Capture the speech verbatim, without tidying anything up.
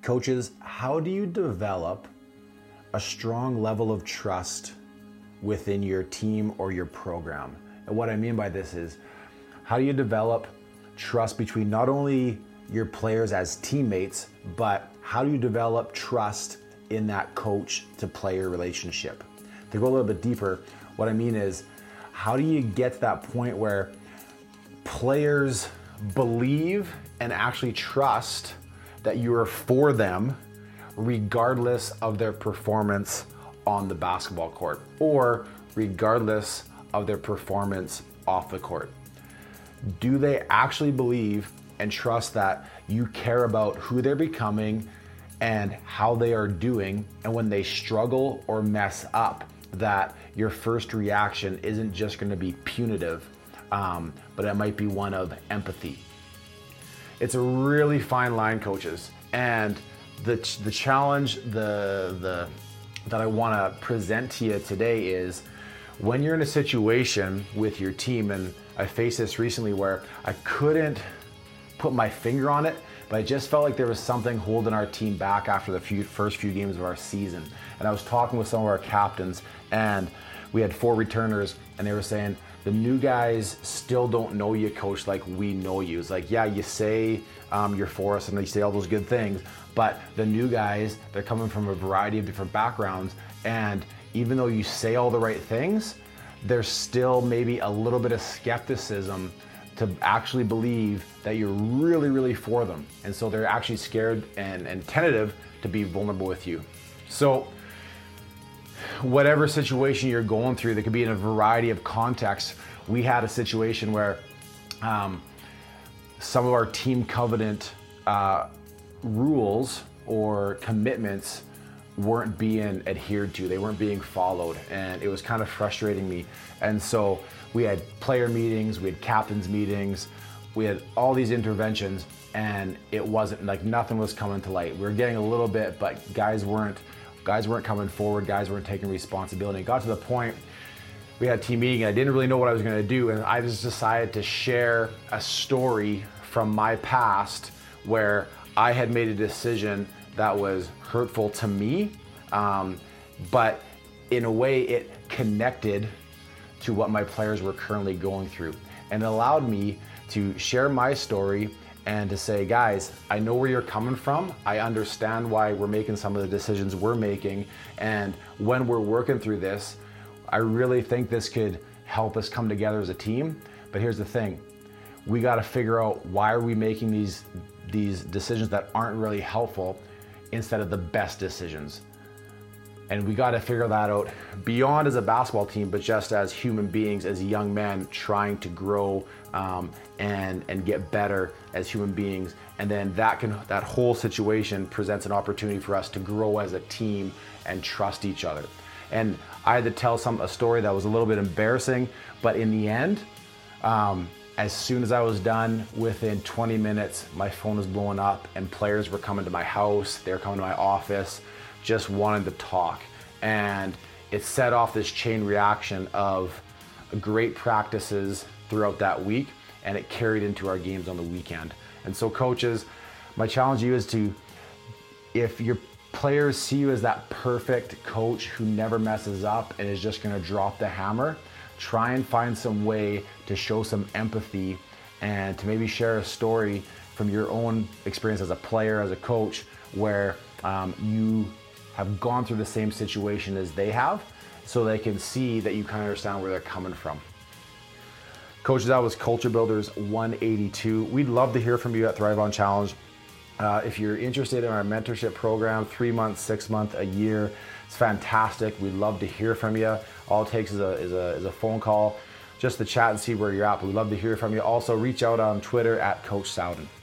Coaches, how do you develop a strong level of trust within your team or your program? And what I mean by this is, how do you develop trust between not only your players as teammates, but how do you develop trust in that coach to player relationship? To go a little bit deeper, what I mean is, how do you get to that point where players believe and actually trust that you are for them regardless of their performance on the basketball court or regardless of their performance off the court? Do they actually believe and trust that you care about who they're becoming and how they are doing, and when they struggle or mess up, that your first reaction isn't just going to be punitive, um, but it might be one of empathy? It's a really fine line, coaches, and the the challenge the the that I want to present to you today is, when you're in a situation with your team, and I faced this recently where I couldn't put my finger on it, but I just felt like there was something holding our team back after the few, first few games of our season. And I was talking with some of our captains, and we had four returners, and they were saying, the new guys still don't know you, coach, like we know you. It's like, yeah, you say um, you're for us and you say all those good things, but the new guys, they're coming from a variety of different backgrounds, and even though you say all the right things, there's still maybe a little bit of skepticism to actually believe that you're really, really for them. And so they're actually scared and, and tentative to be vulnerable with you. So whatever situation you're going through, that could be in a variety of contexts. We had a situation where um, some of our team covenant uh, rules or commitments weren't being adhered to. They weren't being followed, and it was kind of frustrating me. And so we had player meetings, we had captains meetings, we had all these interventions, and it wasn't like, nothing was coming to light. We were getting a little bit, but guys weren't guys weren't coming forward, guys weren't taking responsibility. It got to the point, we had a team meeting, and I didn't really know what I was gonna do, and I just decided to share a story from my past where I had made a decision that was hurtful to me, um, but in a way it connected to what my players were currently going through. And it allowed me to share my story and to say, guys, I know where you're coming from. I understand why we're making some of the decisions we're making. And when we're working through this, I really think this could help us come together as a team. But here's the thing, we gotta figure out, why are we making these, these decisions that aren't really helpful instead of the best decisions? And we got to figure that out beyond as a basketball team, but just as human beings, as young men trying to grow um, and and get better as human beings. And then that can that whole situation presents an opportunity for us to grow as a team and trust each other. And I had to tell some a story that was a little bit embarrassing, but in the end, um, as soon as I was done, within twenty minutes, my phone was blowing up, and players were coming to my house, they were coming to my office, just wanted to talk. And it set off this chain reaction of great practices throughout that week, and it carried into our games on the weekend. And so coaches, my challenge to you is to, if your players see you as that perfect coach who never messes up and is just gonna drop the hammer, try and find some way to show some empathy and to maybe share a story from your own experience as a player, as a coach, where um, you have gone through the same situation as they have, so they can see that you kind of understand where they're coming from. Coaches, that was Culture Builders one eighty-two. We'd love to hear from you at Thrive On Challenge. Uh, if you're interested in our mentorship program, three months, six months, a year, it's fantastic. We'd love to hear from you. All it takes is a, is a, is a phone call, just to chat and see where you're at. But we'd love to hear from you. Also, reach out on Twitter at Coach Sowden.